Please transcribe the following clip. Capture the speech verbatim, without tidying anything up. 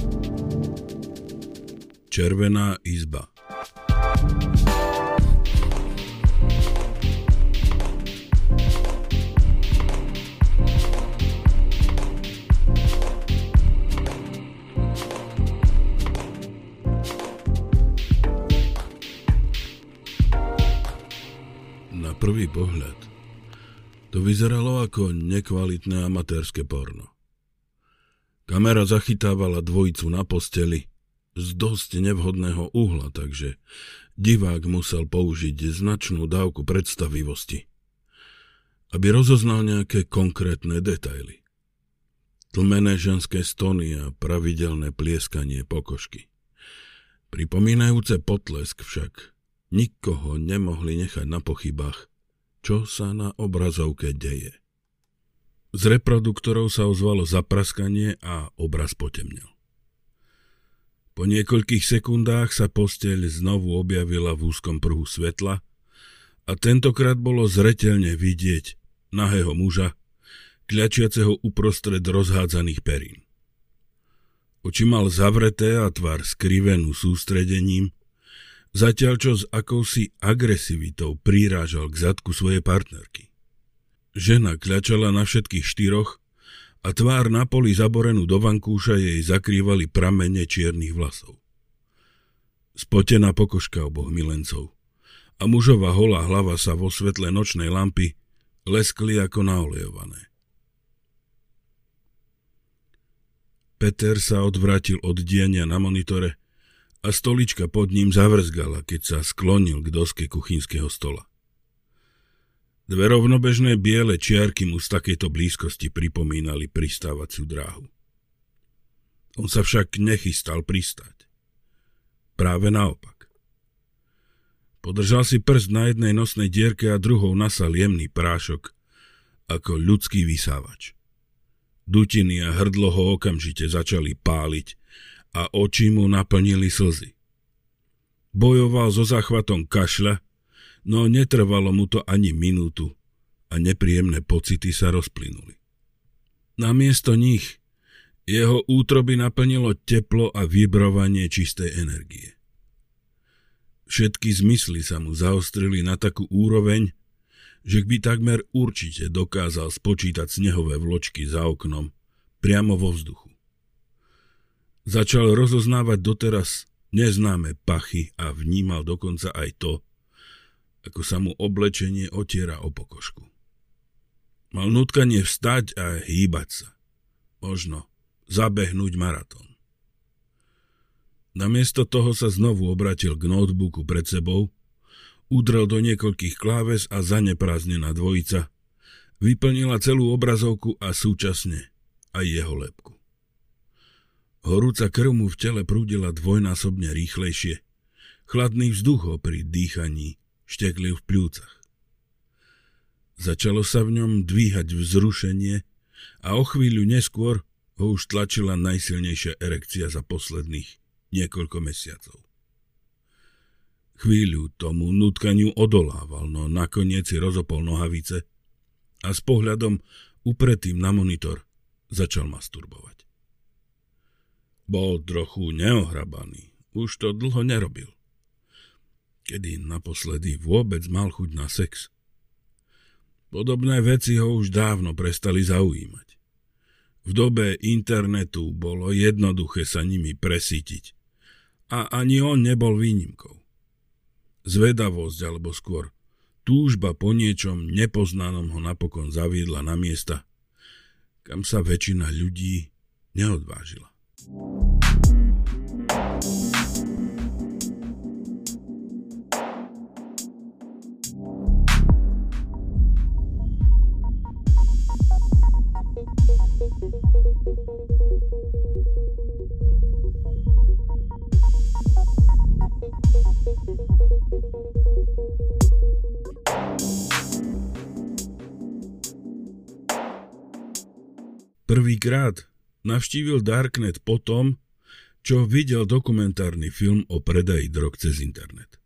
Červená izba. Na prvý pohľad to vyzeralo ako nekvalitné amatérske porno. Kamera zachytávala dvojicu na posteli z dosť nevhodného uhla, takže divák musel použiť značnú dávku predstavivosti, aby rozoznal nejaké konkrétne detaily. Tlmené ženské stony a pravidelné plieskanie pokožky. Pripomínajúce potlesk však nikoho nemohli nechať na pochybách, čo sa na obrazovke deje. Z reproduktorov sa ozvalo zapraskanie a obraz potemnel. Po niekoľkých sekundách sa posteľ znovu objavila v úzkom pruhu svetla a tentokrát bolo zreteľne vidieť nahého muža, kľačiaceho uprostred rozhádzaných perín. Oči mal zavreté a tvár skrivenú sústredením, zatiaľ čo s akousi agresivitou prirážal k zadku svojej partnerky. Žena kľačala na všetkých štyroch a tvár na poli zaborenú do vankúša jej zakrývali pramene čiernych vlasov. Spotená pokožka oboch milencov a mužová holá hlava sa vo svetle nočnej lampy leskli ako naolejované. Peter sa odvrátil od diania na monitore a stolička pod ním zavrzgala, keď sa sklonil k doske kuchynského stola. Dve rovnobežné biele čiarky mu z takejto blízkosti pripomínali pristávaciu dráhu. On sa však nechystal pristať. Práve naopak. Podržal si prst na jednej nosnej dierke a druhou nasal jemný prášok ako ľudský vysávač. Dutiny a hrdlo ho okamžite začali páliť a oči mu naplnili slzy. Bojoval so záchvatom kašľa, no netrvalo mu to ani minútu a nepríjemné pocity sa rozplynuli. Namiesto nich jeho útroby naplnilo teplo a vibrovanie čistej energie. Všetky zmysly sa mu zaostrili na takú úroveň, že by takmer určite dokázal spočítať snehové vločky za oknom priamo vo vzduchu. Začal rozoznávať doteraz neznáme pachy a vnímal dokonca aj to, ako sa mu oblečenie otiera o pokožku. Mal nutkanie vstať a hýbať sa. Možno zabehnúť maratón. Namiesto toho sa znovu obratil k notebooku pred sebou, udrel do niekoľkých kláves a zaneprázdnená dvojica vyplnila celú obrazovku a súčasne aj jeho lebku. Horúca krv mu v tele prúdila dvojnásobne rýchlejšie, chladný vzduch ho pri dýchaní šteklil v pľúcach. Začalo sa v ňom dvíhať vzrušenie a o chvíľu neskôr ho už tlačila najsilnejšia erekcia za posledných niekoľko mesiacov. Chvíľu tomu nutkaniu odolával, no nakoniec si rozopol nohavice a s pohľadom upretým na monitor začal masturbovať. Bol trochu neohrabaný, už to dlho nerobil. Kedy naposledy vôbec mal chuť na sex? Podobné veci ho už dávno prestali zaujímať. V dobe internetu bolo jednoduché sa nimi presítiť a ani on nebol výnimkou. Zvedavosť, alebo skôr túžba po niečom nepoznanom ho napokon zaviedla na miesta, kam sa väčšina ľudí neodvážila. Prvýkrát navštívil Darknet po tom, čo videl dokumentárny film o predaji drog cez internet.